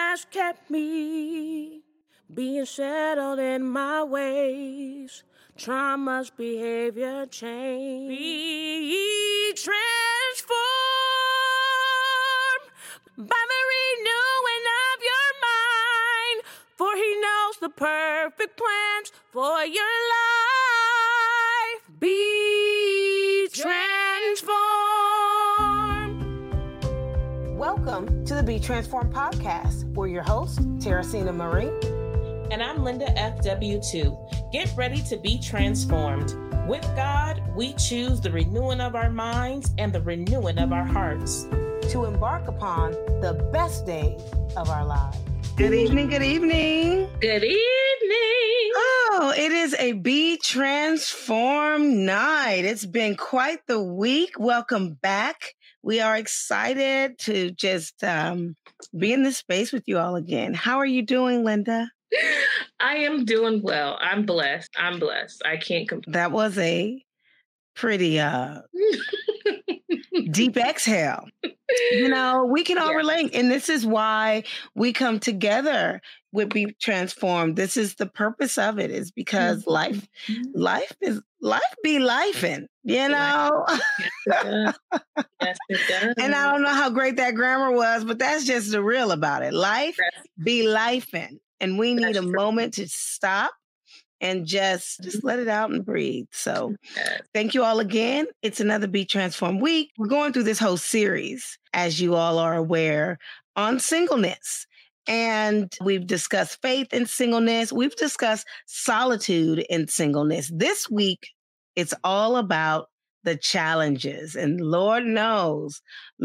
has kept me being settled in my ways. Trauma's behavior change. Be transformed by the renewing of your mind, for he knows the perfect plans for your life. Be transformed. Welcome to the Be Transformed podcast. We're your hosts, Teresina Marie. And I'm Linda FW2. Get ready to be transformed. With God, we choose the renewing of our minds and the renewing of our hearts, to embark upon the best days of our lives. Good evening, good evening. Good evening. Oh, it is a Be Transformed night. It's been quite the week. Welcome back. We are excited to just be in this space with you all again. How are you doing, Linda? I am doing well. I'm blessed. I can't complain. That was a pretty deep exhale. You know, we can all relate. And this is why we come together with Be Transformed. This is the purpose of it, is because life be lifing, you know? Yes, it does. And I don't know how great that grammar was, but that's just the real about it. Life be lifing. And we need a moment to stop and just let it out and breathe. So thank you all again. It's another Be Transformed week. We're going through this whole series, as you all are aware, on singleness. And we've discussed faith in singleness. We've discussed solitude in singleness. This week, it's all about the challenges. And Lord knows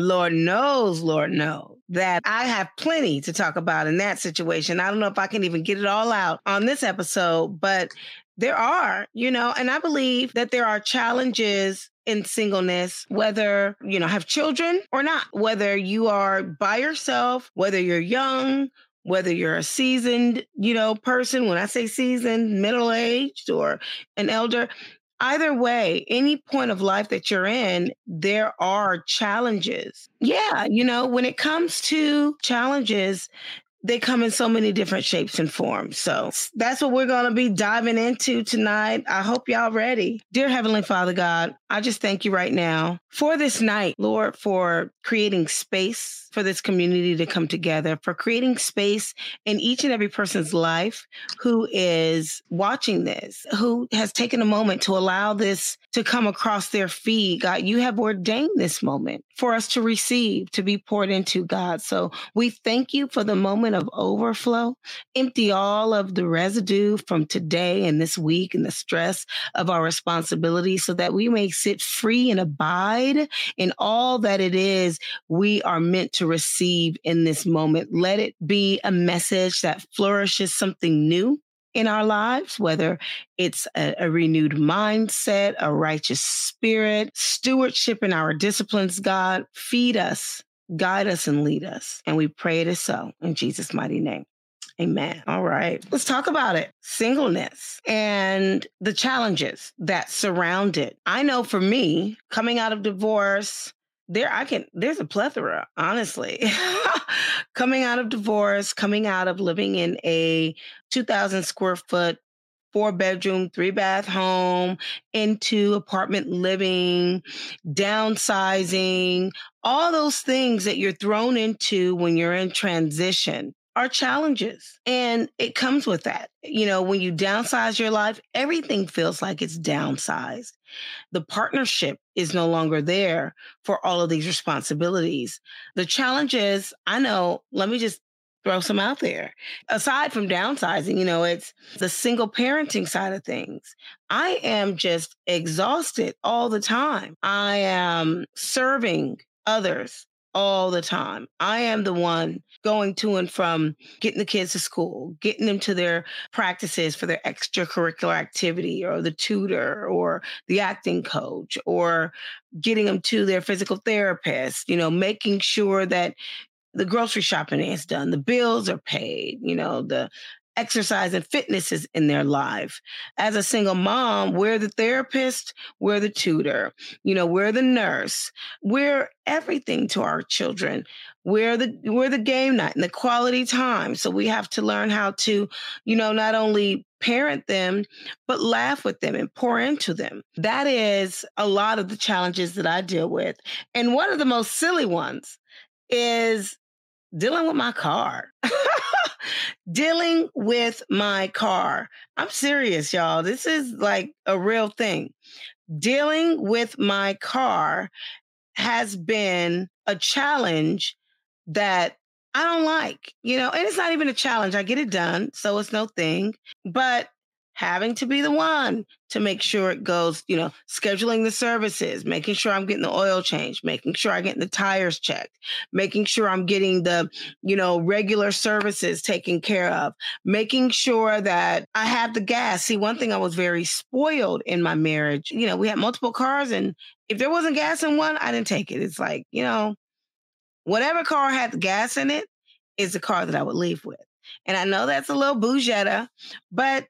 that I have plenty to talk about in that situation. I don't know if I can even get it all out on this episode, but there are, and I believe that there are challenges in singleness, whether, have children or not, whether you are by yourself, whether you're young, whether you're a seasoned, person. When I say seasoned, middle-aged or an elder, either way, any point of life that you're in, there are challenges. Yeah, when it comes to challenges, they come in so many different shapes and forms. So that's what we're going to be diving into tonight. I hope y'all ready. Dear Heavenly Father God, I just thank you right now for this night, Lord, for creating space for this community to come together, for creating space in each and every person's life who is watching this, who has taken a moment to allow this to come across their feed. God, you have ordained this moment for us to receive, to be poured into, God. So we thank you for the moment of overflow. Empty all of the residue from today and this week and the stress of our responsibilities so that we may sit free and abide in all that it is we are meant to receive in this moment. Let it be a message that flourishes something new in our lives, whether it's a renewed mindset, a righteous spirit, stewardship in our disciplines. God, feed us, guide us, and lead us. And we pray it is so in Jesus' mighty name. Amen. All right. Let's talk about it. Singleness and the challenges that surround it. I know for me, coming out of divorce, there's a plethora, honestly. Coming out of divorce, coming out of living in a 2,000 square foot, 4-bedroom, 3-bath home into apartment living, downsizing, all those things that you're thrown into when you're in transition are challenges. And it comes with that. When you downsize your life, everything feels like it's downsized. The partnership is no longer there for all of these responsibilities. The challenges, I know, let me just throw some out there. Aside from downsizing, it's the single parenting side of things. I am just exhausted all the time. I am serving others all the time. I am the one going to and from getting the kids to school, getting them to their practices for their extracurricular activity, or the tutor or the acting coach, or getting them to their physical therapist, making sure that the grocery shopping is done, the bills are paid, the exercise and fitness is in their life. As a single mom, we're the therapist, we're the tutor, we're the nurse, we're everything to our children. We're the game night and the quality time. So we have to learn how to, not only parent them, but laugh with them and pour into them. That is a lot of the challenges that I deal with. And one of the most silly ones is dealing with my car. Dealing with my car. I'm serious, y'all. This is like a real thing. Dealing with my car has been a challenge that I don't like, and it's not even a challenge. I get it done, so it's no thing. But having to be the one to make sure it goes, scheduling the services, making sure I'm getting the oil change, making sure I'm getting the tires checked, making sure I'm getting the, regular services taken care of, making sure that I have the gas. See, one thing, I was very spoiled in my marriage. We had multiple cars, and if there wasn't gas in one, I didn't take it. It's like, whatever car had the gas in it is the car that I would leave with. And I know that's a little bougetta, but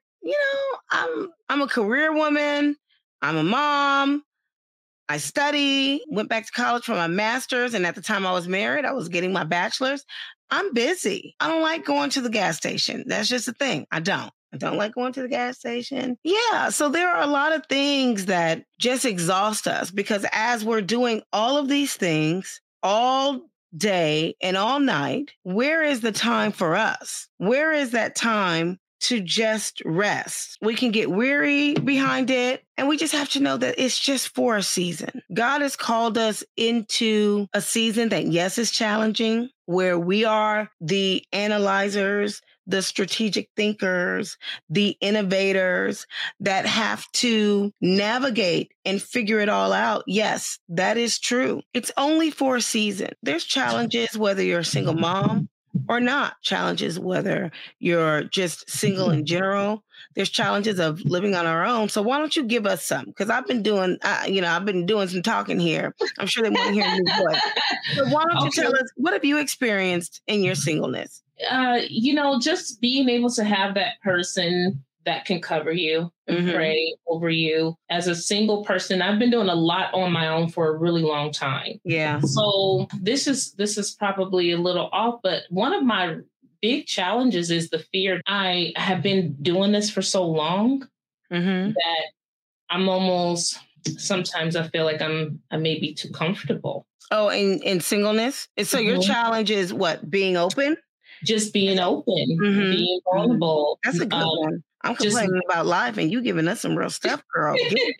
I'm a career woman. I'm a mom. I study, went back to college for my master's. And at the time I was married, I was getting my bachelor's. I'm busy. I don't like going to the gas station. That's just the thing. I don't like going to the gas station. Yeah. So there are a lot of things that just exhaust us, because as we're doing all of these things all day and all night, where is the time for us? Where is that time to just rest? We can get weary behind it, and we just have to know that it's just for a season. God has called us into a season that, yes, is challenging, where we are the analyzers, the strategic thinkers, the innovators that have to navigate and figure it all out. Yes, that is true. It's only for a season. There's challenges whether you're a single mom or not, challenges whether you're just single in general. There's challenges of living on our own. So why don't you give us some? Because I've been doing, some talking here. I'm sure they want to hear me voice. So why don't you tell us, what have you experienced in your singleness? Just being able to have that person that can cover you and pray over you. As a single person, I've been doing a lot on my own for a really long time. Yeah. So this is probably a little off, but one of my big challenges is the fear. I have been doing this for so long that I'm almost, sometimes I feel like I may be too comfortable. Oh, in singleness? So your challenge is what? Being open? Just being open, being vulnerable. That's a good one. I'm complaining about life, and you giving us some real stuff, girl.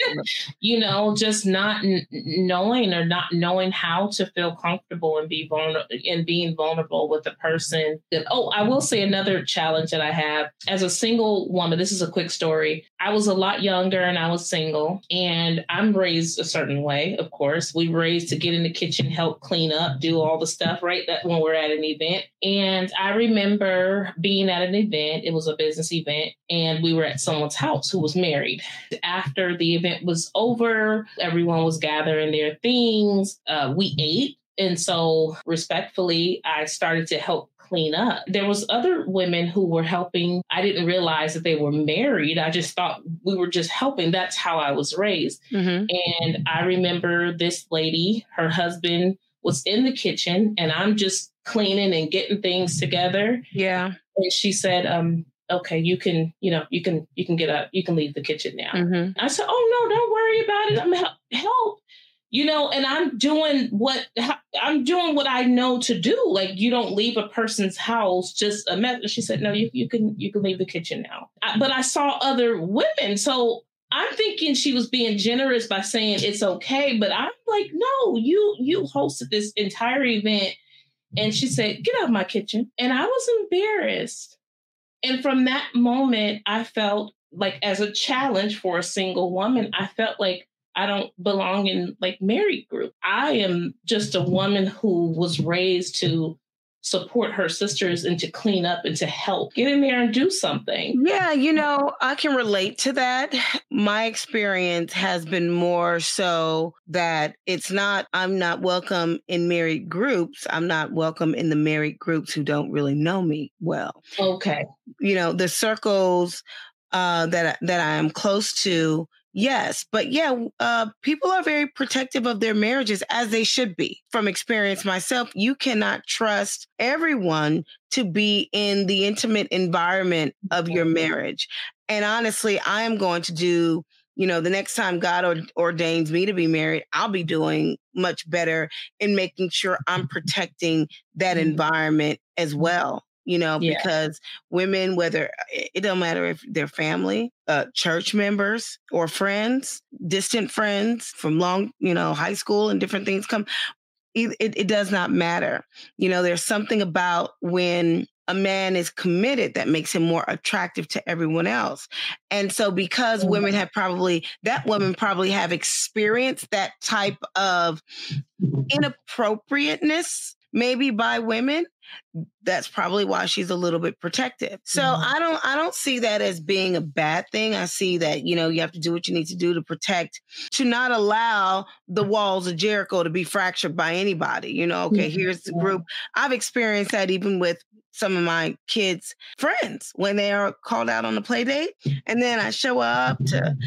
Just not knowing or not knowing how to feel comfortable and be vulnerable and being vulnerable with a person. I will say another challenge that I have as a single woman. This is a quick story. I was a lot younger and I was single, and I'm raised a certain way. Of course, we were raised to get in the kitchen, help clean up, do all the stuff, right? That when we're at an event. And I remember being at an event. It was a business event, and we were at someone's house who was married. After the event was over, everyone was gathering their things. We ate. And so respectfully, I started to help clean up. There was other women who were helping. I didn't realize that they were married. I just thought we were just helping. That's how I was raised. And I remember this lady, her husband was in the kitchen, and I'm just cleaning and getting things together. Yeah. And she said, okay, you can get up, you can leave the kitchen now. I said, oh no, don't worry about it. I'm help. And I'm doing what I know to do. Like, you don't leave a person's house just a mess. She said, no, you can leave the kitchen now. But I saw other women. So I'm thinking she was being generous by saying it's okay. But I'm like, no, you hosted this entire event. And she said, get out of my kitchen. And I was embarrassed. And from that moment, I felt like, as a challenge for a single woman, I felt like I don't belong in like married group. I am just a woman who was raised to support her sisters and to clean up and to help. Get in there and do something. Yeah, I can relate to that. My experience has been more so that I'm not welcome in married groups. I'm not welcome in the married groups who don't really know me well. Okay. The circles that I am close to, yes. But people are very protective of their marriages, as they should be. From experience myself, you cannot trust everyone to be in the intimate environment of your marriage. And honestly, I am going to do, the next time God ordains me to be married, I'll be doing much better in making sure I'm protecting that environment as well. Because women, whether it don't matter if they're family, church members or friends, distant friends from long, high school and different things it does not matter. There's something about when a man is committed that makes him more attractive to everyone else. And so because women probably have experienced that type of inappropriateness, maybe by women, that's probably why she's a little bit protective. So I don't see that as being a bad thing. I see that, you have to do what you need to do to protect, to not allow the walls of Jericho to be fractured by anybody. Here's the group. I've experienced that even with some of my kids' friends when they are called out on a play date. And then I show up to,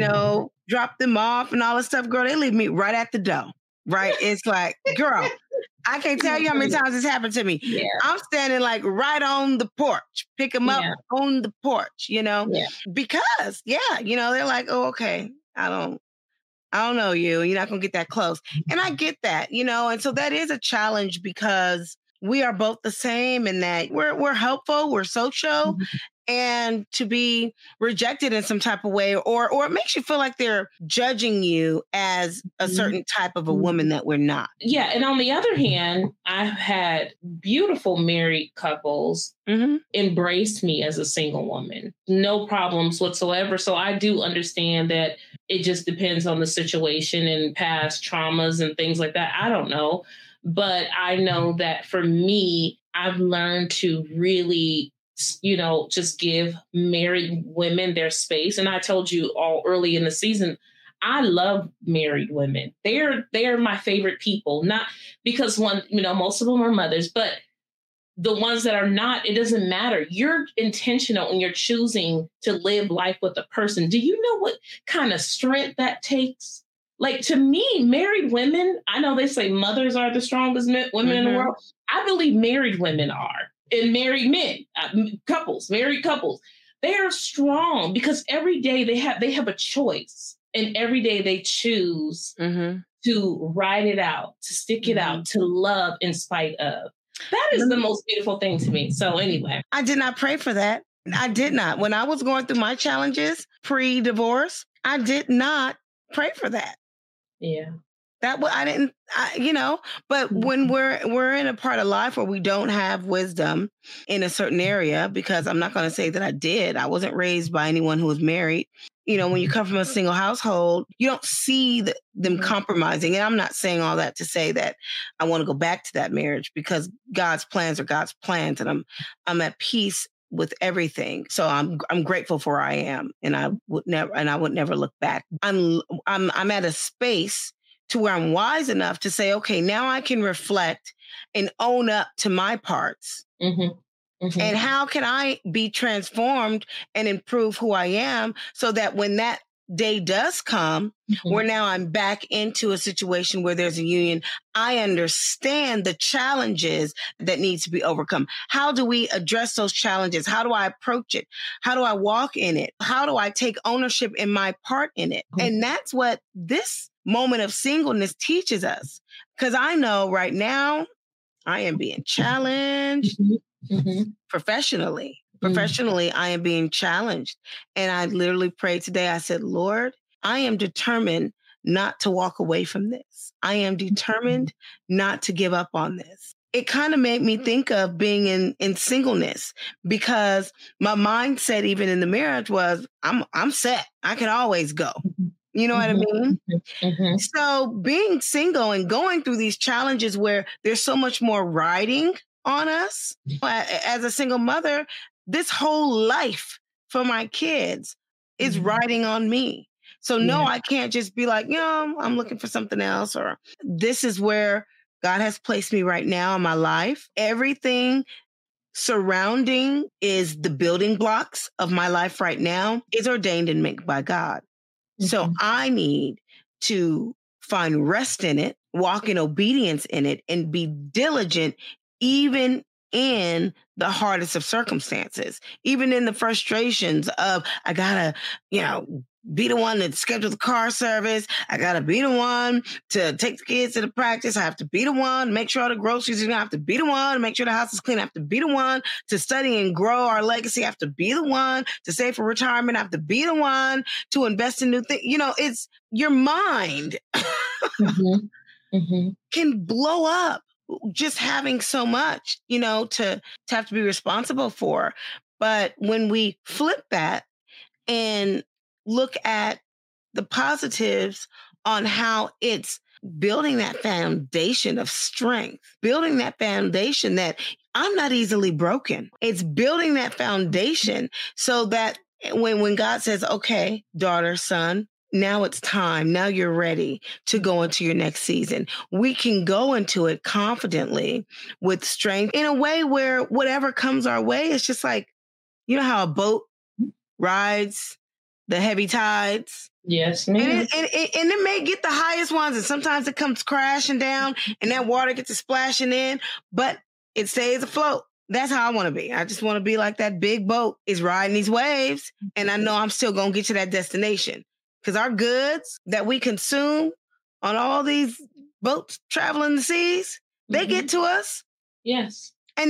drop them off and all this stuff. Girl, they leave me right at the door. Right. It's like, girl, I can't tell you how many times this happened to me. Yeah. I'm standing like right on the porch, pick them up on the porch, because they're like, oh, okay, I don't know you. You're not going to get that close. And I get that, and so that is a challenge because we are both the same in that we're helpful, we're social. And to be rejected in some type of way, or it makes you feel like they're judging you as a certain type of a woman that we're not. Yeah. And on the other hand, I've had beautiful married couples embrace me as a single woman. No problems whatsoever. So I do understand that it just depends on the situation and past traumas and things like that. I don't know. But I know that for me, I've learned to really just give married women their space. And I told you all early in the season, I love married women. They're my favorite people, not because most of them are mothers, but the ones that are not, it doesn't matter. You're intentional and you're choosing to live life with a person. Do you know what kind of strength that takes? Like, to me, married women, I know they say mothers are the strongest women in the world. I believe married women are. And married men, married couples, they are strong because every day they have a choice, and every day they choose to ride it out, to stick it out, to love in spite of. That is the most beautiful thing to me. So anyway, I did not pray for that. I did not. When I was going through my challenges pre-divorce, I did not pray for that. Yeah. But when we're in a part of life where we don't have wisdom in a certain area, because I'm not going to say that I did. I wasn't raised by anyone who was married. When you come from a single household, you don't see them compromising. And I'm not saying all that to say that I want to go back to that marriage, because God's plans are God's plans, and I'm at peace with everything. So I'm grateful for where I am, and I would never look back. I'm at a space to where I'm wise enough to say, okay, now I can reflect and own up to my parts. And how can I be transformed and improve who I am so that when that day does come, where now I'm back into a situation where there's a union, I understand the challenges that need to be overcome. How do we address those challenges? How do I approach it? How do I walk in it? How do I take ownership in my part in it? And that's what this moment of singleness teaches us. Because I know right now I am being challenged professionally. Professionally, I am being challenged. And I literally prayed today. I said, Lord, I am determined not to walk away from this. I am determined not to give up on this. It kind of made me think of being in singleness, because my mindset, even in the marriage, was I'm set. I can always go. You know what I mean? So being single and going through these challenges where there's so much more riding on us. As a single mother, this whole life for my kids is riding on me. So no, I can't just be like, I'm looking for something else, or this is where God has placed me right now in my life. Everything surrounding is the building blocks of my life right now is ordained and made by God. So I need to find rest in it, walk in obedience in it, and be diligent even in the hardest of circumstances, even in the frustrations of, I gotta, be the one to schedule the car service. I gotta be the one to take the kids to the practice. I have to be the one to make sure all the groceries are. I have to be the one to make sure the house is clean. I have to be the one to study and grow our legacy. I have to be the one to save for retirement. I have to be the one to invest in new things. It's your mind can blow up just having so much, to have to be responsible for. But when we flip that and look at the positives on how it's building that foundation of strength, building that foundation that I'm not easily broken. It's building that foundation so that when God says, okay, daughter, son, now it's time. Now you're ready to go into your next season. We can go into it confidently with strength in a way where whatever comes our way, it's just like, how a boat rides the heavy tides. Yes, ma'am. And it may get the highest ones, and sometimes it comes crashing down and that water gets to splashing in, but it stays afloat. That's how I want to be. I just want to be like that big boat is riding these waves, and I know I'm still going to get to that destination because our goods that we consume on all these boats traveling the seas, they get to us. Yes. And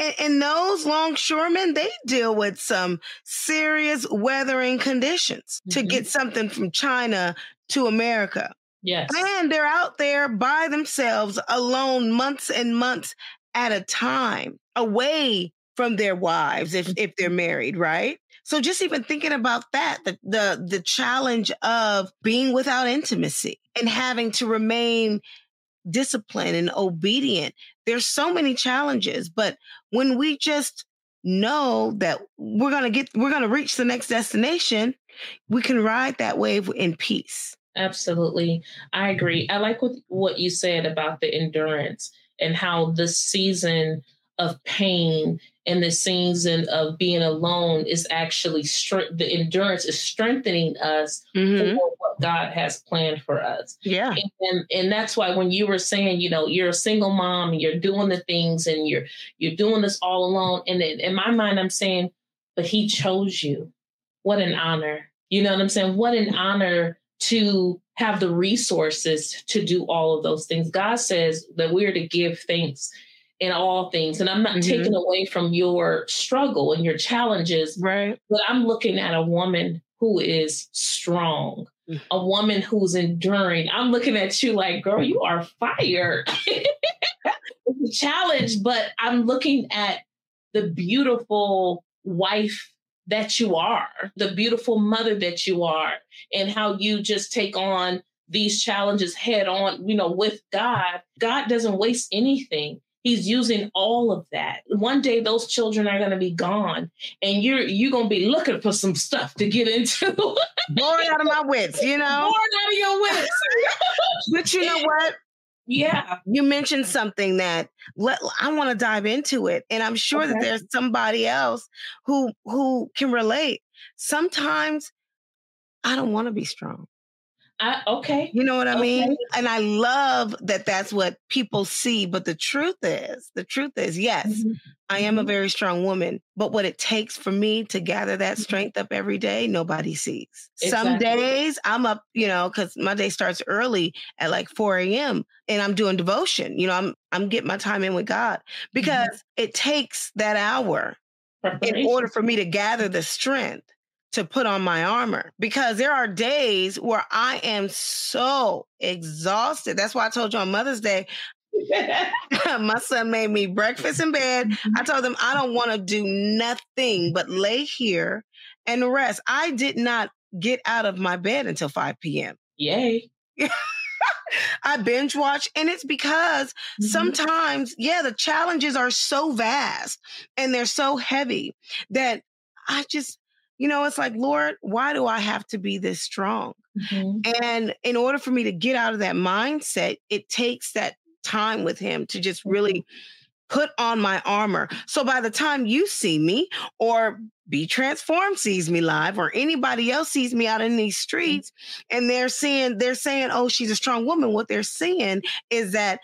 those longshoremen, they deal with some serious weathering conditions to get something from China to America. Yes. And they're out there by themselves, alone, months and months at a time, away from their wives if they're married, right? So just even thinking about that, the challenge of being without intimacy and having to remain disciplined and obedient. There's so many challenges, but when we just know that we're going to reach the next destination, we can ride that wave in peace. Absolutely. I agree. I like what you said about the endurance and how the season of pain and the season of being alone is actually the endurance is strengthening us for what God has planned for us. Yeah. And that's why when you were saying, you're a single mom and you're doing the things and you're doing this all alone. And in my mind, I'm saying, but he chose you. What an honor. You know what I'm saying? What an honor to have the resources to do all of those things. God says that we're to give thanks in all things. And I'm not taking away from your struggle and your challenges, right? But I'm looking at a woman who is strong, a woman who's enduring. I'm looking at you like, girl, you are fired. It's a challenge, but I'm looking at the beautiful wife that you are, the beautiful mother that you are, and how you just take on these challenges head on, with God. God doesn't waste anything. He's using all of that. One day those children are going to be gone and you're going to be looking for some stuff to get into. Bored out of my wits, Bored out of your wits. But you know what? Yeah. You mentioned something that I want to dive into it. And I'm sure that there's somebody else who can relate. Sometimes I don't want to be strong. Okay. You know what I mean? And I love that that's what people see. But the truth is, yes, I am a very strong woman. But what it takes for me to gather that strength up every day, nobody sees. Exactly. Some days I'm up, because my day starts early at like 4 a.m. and I'm doing devotion. I'm getting my time in with God because it takes that hour in order for me to gather the strength to put on my armor, because there are days where I am so exhausted. That's why I told you on Mother's Day, my son made me breakfast in bed. I told him I don't want to do nothing but lay here and rest. I did not get out of my bed until 5 p.m. Yay. I binge watch, and it's because sometimes, the challenges are so vast and they're so heavy that I just, it's like, Lord, why do I have to be this strong? And in order for me to get out of that mindset, it takes that time with him to just really put on my armor. So by the time you see me, or Be Transformed sees me live, or anybody else sees me out in these streets, and they're saying, oh, she's a strong woman. What they're saying is that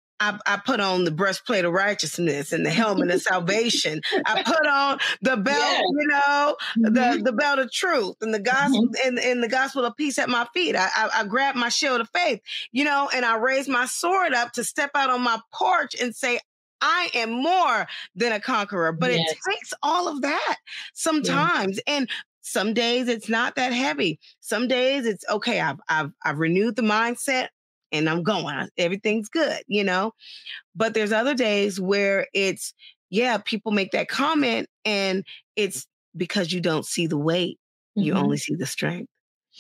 I put on the breastplate of righteousness and the helmet of salvation. I put on the belt, the belt of truth and the gospel and the gospel of peace at my feet. I grab my shield of faith, and I raise my sword up to step out on my porch and say, I am more than a conqueror. But it takes all of that sometimes. And some days it's not that heavy. Some days it's okay. I've renewed the mindset and I'm going. Everything's good, But there's other days where it's, people make that comment and it's because you don't see the weight. You only see the strength.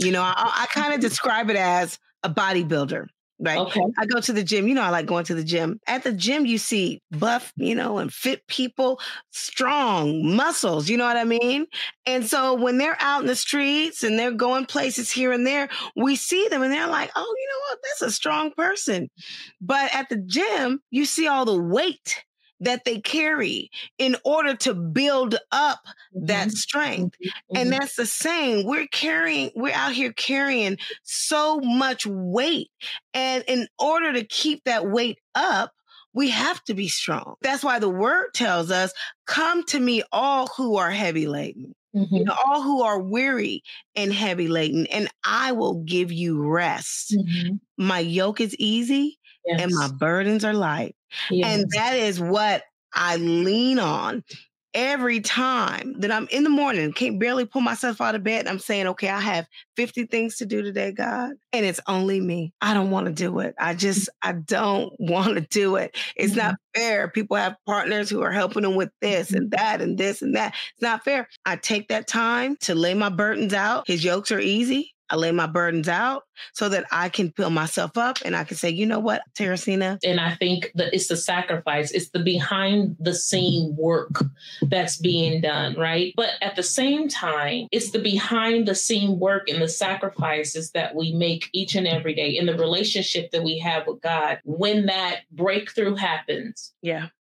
I kind of describe it as a bodybuilder. Right. Okay. I go to the gym. I like going to the gym. At the gym, you see buff, and fit people, strong muscles. You know what I mean? And so when they're out in the streets and they're going places here and there, we see them and they're like, oh, you know what? That's a strong person. But at the gym, you see all the weight that they carry in order to build up that strength. And that's the same. We're out here carrying so much weight. And in order to keep that weight up, we have to be strong. That's why the word tells us, come to me, all who are heavy laden. All who are weary and heavy laden, and I will give you rest. My yoke is easy and my burdens are light. And that is what I lean on every time that I'm in the morning, can't barely pull myself out of bed. I'm saying, okay, I have 50 things to do today, God, and it's only me. I don't want to do it. I don't want to do it. It's not fair. People have partners who are helping them with this and that and this and that. It's not fair. I take that time to lay my burdens out. His yokes are easy. I lay my burdens out so that I can fill myself up and I can say, you know what, Teresina? And I think that it's the sacrifice. It's the behind the scene work that's being done, right? But at the same time, it's the behind the scene work and the sacrifices that we make each and every day in the relationship that we have with God. When that breakthrough happens,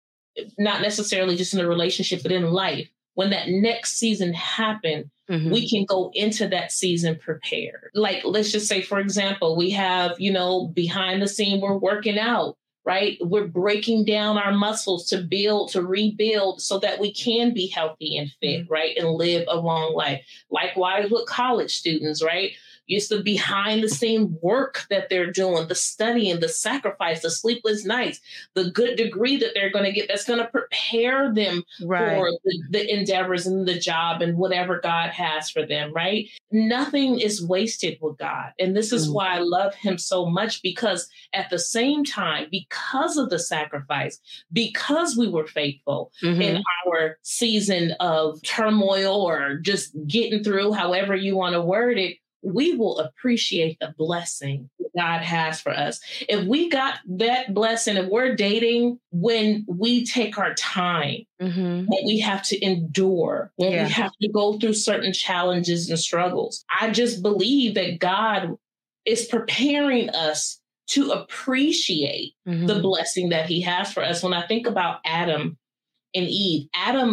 not necessarily just in a relationship, but in life, when that next season happens, we can go into that season prepared. Like, let's just say, for example, we have, behind the scene, we're working out, right? We're breaking down our muscles to rebuild so that we can be healthy and fit, right? And live a long life. Likewise with college students, right? It's the behind the scene work that they're doing, the studying, the sacrifice, the sleepless nights, the good degree that they're going to get that's going to prepare them for the endeavors and the job and whatever God has for them, right? Nothing is wasted with God. And this is why I love him so much, because at the same time, because of the sacrifice, because we were faithful in our season of turmoil or just getting through, however you want to word it, we will appreciate the blessing that God has for us. If we got that blessing, if we're dating when we take our time, when we have to endure, when we have to go through certain challenges and struggles, I just believe that God is preparing us to appreciate the blessing that he has for us. When I think about Adam and Eve,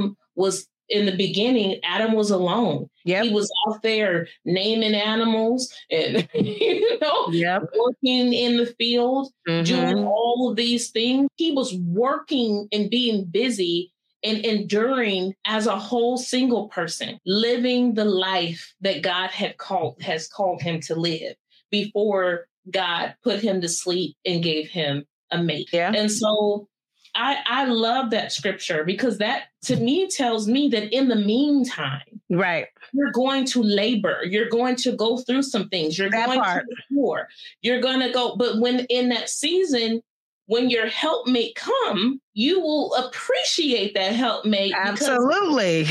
in the beginning, Adam was alone. He was out there naming animals and, working in the field, doing all of these things. He was working and being busy and enduring as a whole single person, living the life that God has called him to live before God put him to sleep and gave him a mate. And so I love that scripture, because that to me tells me that in the meantime, you're going to labor, you're going to go through some things, you're going to endure, you're going to go. But when in that season, when your helpmate come, you will appreciate that helpmate. Absolutely.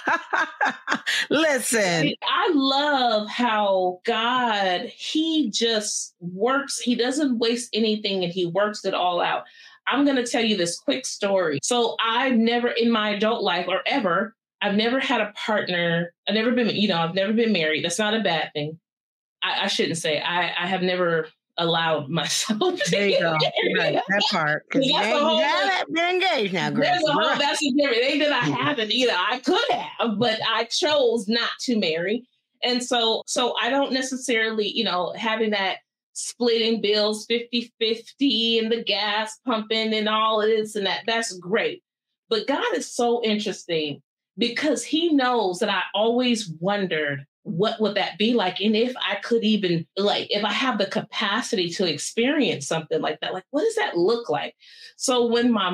Listen. I love how God, he just works. He doesn't waste anything and he works it all out. I'm going to tell you this quick story. So I've never in my adult life or ever, I've never had a partner. I've never been married. That's not a bad thing. I shouldn't say I have never allowed myself to there you go. Right, that part. Because you haven't been engaged now, girl. That's a different thing that I haven't either. I could have, but I chose not to marry. And so I don't necessarily, having that splitting bills 50-50 and the gas pumping and all of this and that, that's great. But God is so interesting because he knows that I always wondered, what would that be like? And if I could even, if I have the capacity to experience something like that, what does that look like? So when my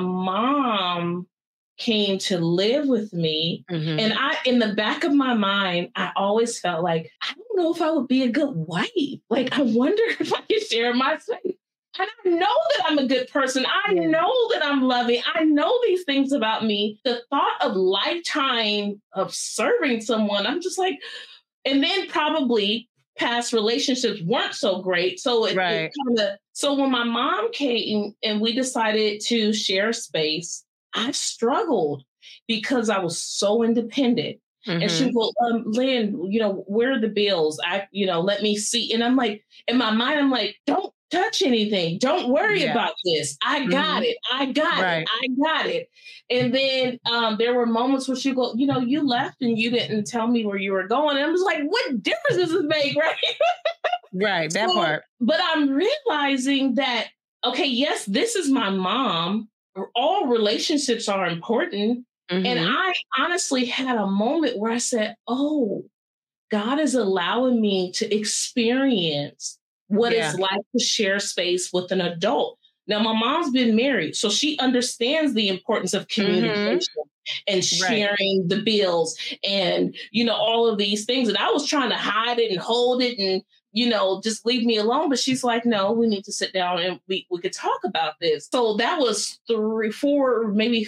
mom came to live with me, and in the back of my mind, I always felt like, I don't know if I would be a good wife. I wonder if I could share my space. And I know that I'm a good person. I know that I'm loving. I know these things about me. The thought of lifetime of serving someone, I'm just like, and then probably past relationships weren't so great. So so when my mom came and we decided to share space, I struggled because I was so independent. And she goes, Lynn, where are the bills? Let me see. And I'm like, in my mind, I'm like, don't touch anything. Don't worry about this. I got it. I got it. And then there were moments where she go, you left and you didn't tell me where you were going. And I was like, what difference does it make? Right. Right. That part. But I'm realizing that, okay, yes, this is my mom. All relationships are important. And I honestly had a moment where I said, oh, God is allowing me to experience what it's like to share space with an adult. Now, my mom's been married, so she understands the importance of communication and sharing the bills and, all of these things. And I was trying to hide it and hold it and, just leave me alone. But she's like, no, we need to sit down and we could talk about this. So that was maybe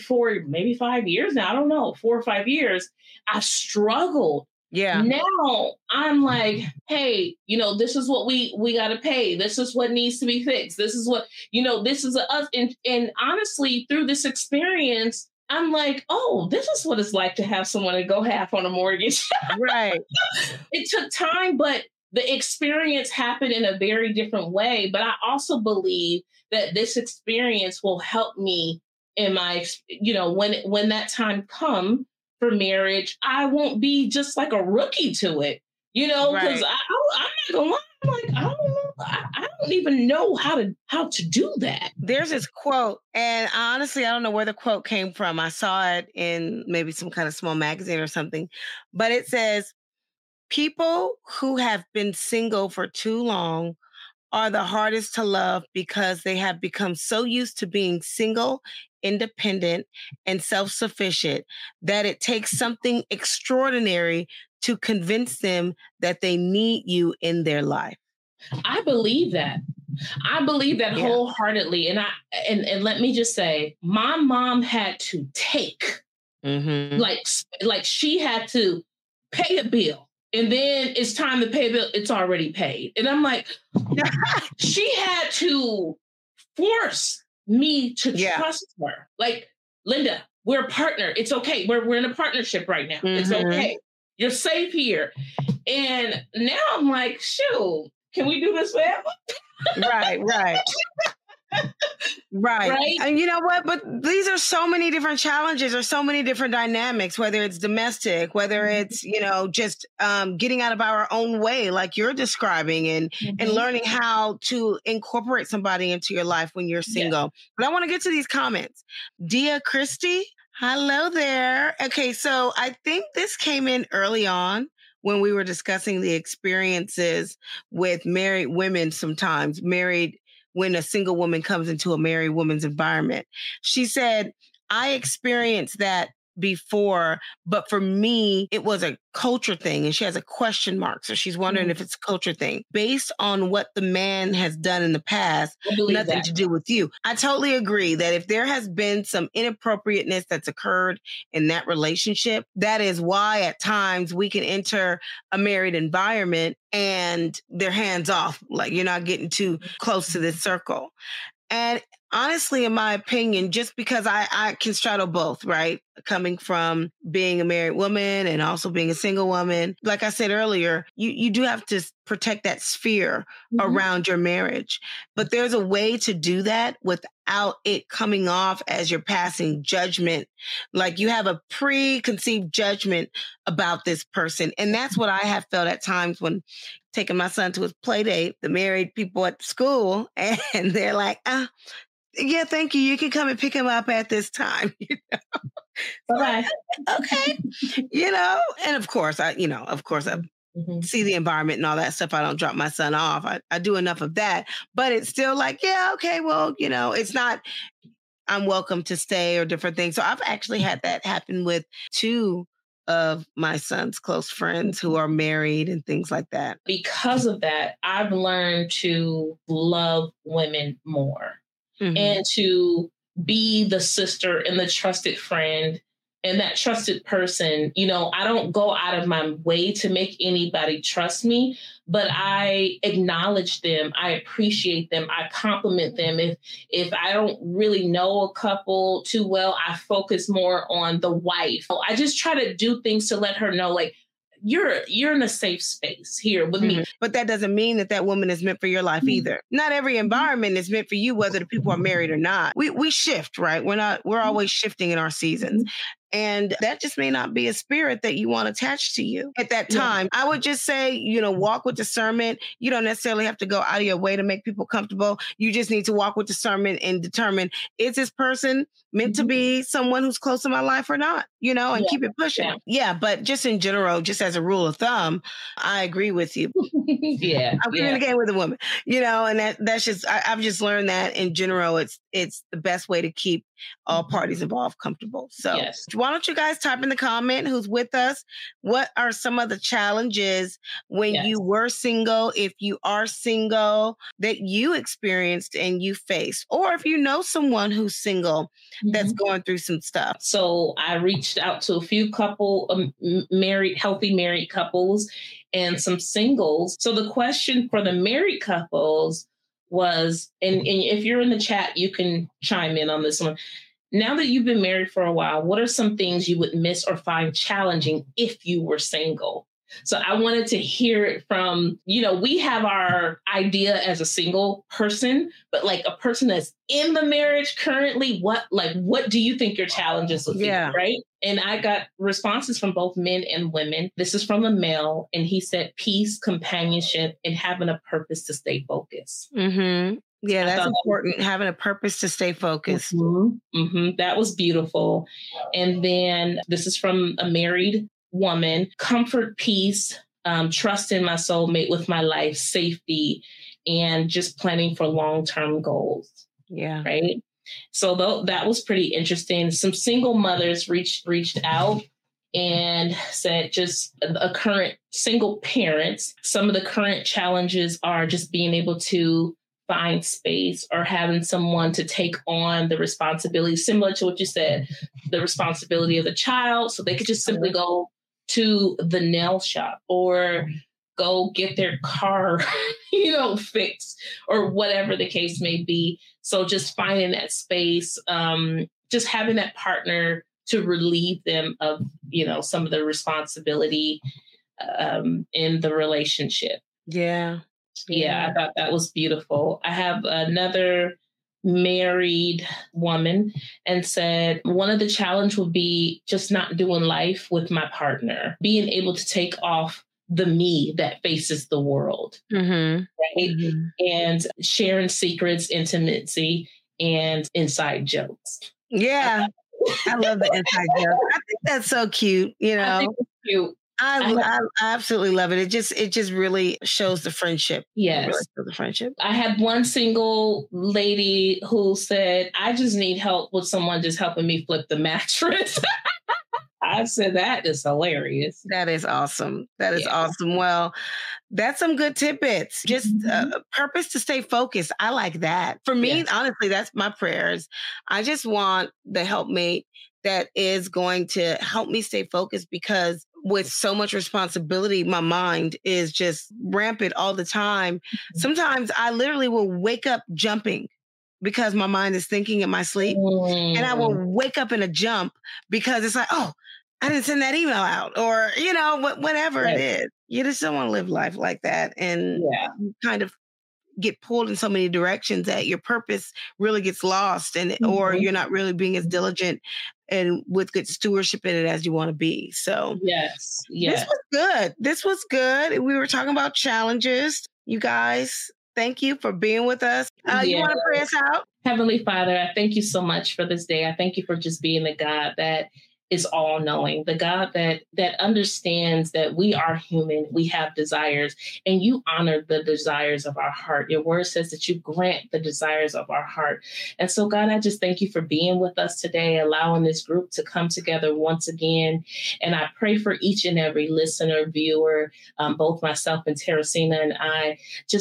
5 years now. I don't know, 4 or 5 years. I struggled. Yeah. Now I'm like, hey, this is what we got to pay. This is what needs to be fixed. This is what, this is us. And honestly, through this experience, I'm like, oh, this is what it's like to have someone to go half on a mortgage. Right. It took time, but the experience happened in a very different way. But I also believe that this experience will help me in my, when that time comes for marriage, I won't be just like a rookie to it, because I'm not gonna lie. I'm like, I don't know. I don't even know how to do that. There's this quote, and honestly, I don't know where the quote came from. I saw it in maybe some kind of small magazine or something, but it says, people who have been single for too long are the hardest to love because they have become so used to being single, independent, and self-sufficient that it takes something extraordinary to convince them that they need you in their life. I believe that. Wholeheartedly. And let me just say, my mom had to take, like she had to pay a bill. And then it's time to pay a bill. It's already paid. And I'm like, she had to force me to trust her. Like, Linda, we're a partner. It's okay. We're in a partnership right now. It's okay. You're safe here. And now I'm like, shoot, can we do this forever? Right. And you know what? But these are so many different challenges or so many different dynamics, whether it's domestic, whether it's, just getting out of our own way, like you're describing, and learning how to incorporate somebody into your life when you're single. Yeah. But I want to get to these comments. Dia Christie, hello there. Okay, so I think this came in early on when we were discussing the experiences with married women, sometimes married when a single woman comes into a married woman's environment. She said, I experienced that before, but for me, it was a culture thing, and she has a question mark. So she's wondering if it's a culture thing based on what the man has done in the past, nothing to do with you. I totally agree that if there has been some inappropriateness that's occurred in that relationship, that is why at times we can enter a married environment and they're hands off, like you're not getting too close to this circle. And honestly, in my opinion, just because I can straddle both, right? Coming from being a married woman and also being a single woman. Like I said earlier, you do have to protect that sphere around your marriage. But there's a way to do that without it coming off as you're passing judgment. Like you have a preconceived judgment about this person. And that's what I have felt at times when taking my son to his play date, the married people at school, and they're like, yeah, thank you. You can come and pick him up at this time. You know? Bye-bye. Okay. You know, and of course, I see the environment and all that stuff. I don't drop my son off. I do enough of that, but it's still like, yeah, okay, well, you know, it's not, I'm welcome to stay or different things. So I've actually had that happen with 2 of my son's close friends who are married and things like that. Because of that, I've learned to love women more and to be the sister and the trusted friend and that trusted person. You know, I don't go out of my way to make anybody trust me, but I acknowledge them. I appreciate them. I compliment them. If I don't really know a couple too well, I focus more on the wife. I just try to do things to let her know, like, you're in a safe space here with me. But that doesn't mean that woman is meant for your life either. Not every environment is meant for you, whether the people are married or not. We shift, right? We're always shifting in our seasons. And that just may not be a spirit that you want attached to you at that time. I would just say, you know, walk with discernment. You don't necessarily have to go out of your way to make people comfortable. You just need to walk with discernment and determine, is this person meant to be someone who's close to my life or not, you know, and keep it pushing. Yeah. But just in general, just as a rule of thumb, I agree with you. I'm communicating with a woman, you know, and that's just, I've just learned that in general, it's the best way to keep all parties involved comfortable. So why don't you guys type in the comment who's with us? What are some of the challenges when you were single, if you are single, that you experienced and you faced? Or if you know someone who's single that's going through some stuff. So I reached out to a few healthy married couples and some singles. So the question for the married couples was, and if you're in the chat, you can chime in on this one. Now that you've been married for a while, what are some things you would miss or find challenging if you were single? So I wanted to hear it from, you know, we have our idea as a single person, but like a person that's in the marriage currently, what do you think your challenges would be, right? And I got responses from both men and women. This is from a male, and he said peace, companionship, and having a purpose to stay focused. Yeah, that's important. Having a purpose to stay focused. That was beautiful. And then this is from a married woman: comfort, peace, trust in my soulmate with my life, safety, and just planning for long-term goals. Yeah. Right. So that was pretty interesting. Some single mothers reached out and said just a current single parents. Some of the current challenges are just being able to find space or having someone to take on the responsibility, similar to what you said, the responsibility of the child. So they could just simply go to the nail shop or go get their car, fixed or whatever the case may be. So just finding that space, just having that partner to relieve them of, some of the responsibility in the relationship. Yeah, I thought that was beautiful. I have another married woman and said, one of the challenge would be just not doing life with my partner, being able to take off the me that faces the world, right? And sharing secrets, intimacy, and inside jokes. Yeah. I love the inside joke. I think that's so cute. I think it's cute. I absolutely love it. It just really shows the friendship. Yes. Really shows the friendship. I had one single lady who said, I just need help with someone just helping me flip the mattress. I said, that is hilarious. That is awesome. That is awesome. Well, that's some good tidbits. Just purpose to stay focused. I like that. For me, honestly, that's my prayers. I just want the helpmate that is going to help me stay focused, because with so much responsibility, my mind is just rampant all the time. Sometimes I literally will wake up jumping because my mind is thinking in my sleep. And I will wake up in a jump because it's like, oh, I didn't send that email out, or, you know, whatever it is. You just don't want to live life like that. And you kind of get pulled in so many directions that your purpose really gets lost, and or you're not really being as diligent and with good stewardship in it as you want to be. So this was good. This was good. We were talking about challenges. You guys, thank you for being with us. You want to pray us out? Heavenly Father, I thank you so much for this day. I thank you for just being the God that is all knowing, the God that understands that we are human, we have desires, and you honor the desires of our heart. Your word says that you grant the desires of our heart. And so, God, I just thank you for being with us today, allowing this group to come together once again. And I pray for each and every listener, viewer, both myself and Teresina and I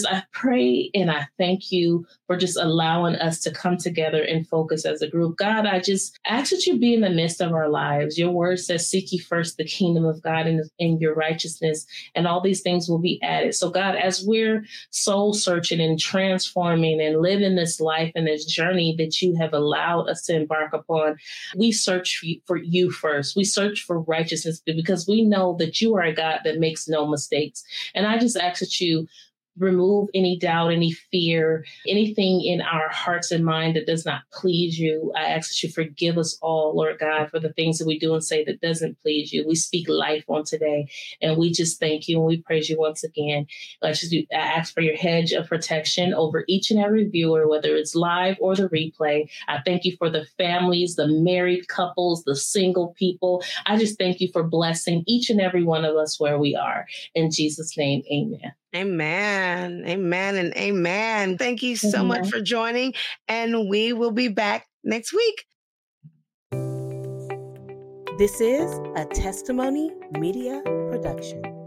pray and I thank you for just allowing us to come together and focus as a group. God, I just ask that you be in the midst of our lives. Your word says, seek ye first the kingdom of God and your righteousness, and all these things will be added. So God, as we're soul searching and transforming and living this life and this journey that you have allowed us to embark upon, we search for you first. We search for righteousness because we know that you are a God that makes no mistakes. And I just ask that you remove any doubt, any fear, anything in our hearts and mind that does not please you. I ask that you forgive us all, Lord God, for the things that we do and say that doesn't please you. We speak life on today, and we just thank you and we praise you once again. I ask for your hedge of protection over each and every viewer, whether it's live or the replay. I thank you for the families, the married couples, the single people. I just thank you for blessing each and every one of us where we are. In Jesus' name, amen. Amen. Amen and amen. Thank you so much for joining, and we will be back next week. This is a Testimony Media production.